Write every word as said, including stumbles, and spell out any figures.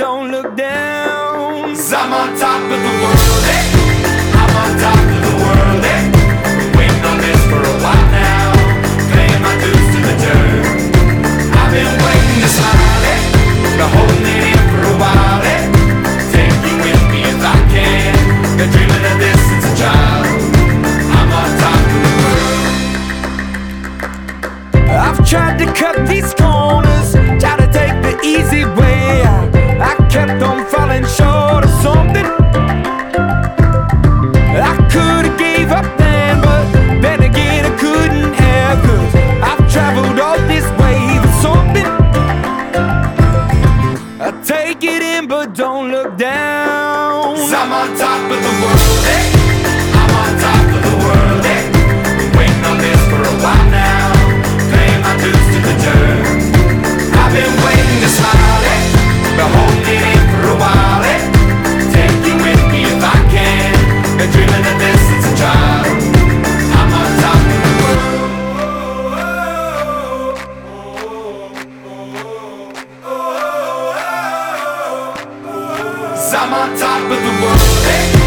don't look down. 'Cause I'm on top of the world, eh? I'm on top of the world, eh? Been waiting on this for a while now, paying my dues to the dirt. I've been waiting to smile, eh? Been holding it in for a while, eh? Take you with me if I can. Been dreaming of this since a child. I'm on top of the world. I've tried to cut these corners, tried to take the easy way. I, I kept on falling short of something. I could've gave up then, but then again I couldn't have. 'Cause I've traveled all this way for something. I take it in but don't look down. 'Cause I'm on top of the world, eh? I'm on top of the world, eh? Been waiting on this for a while now, paying my dues to the dirt. I've been waiting to smile, eh? Been holding it in for a while, eh? Take you with me if I can. Been dreaming of this since a child. I'm on top of the world. 'Cause I'm on top of the world, eh?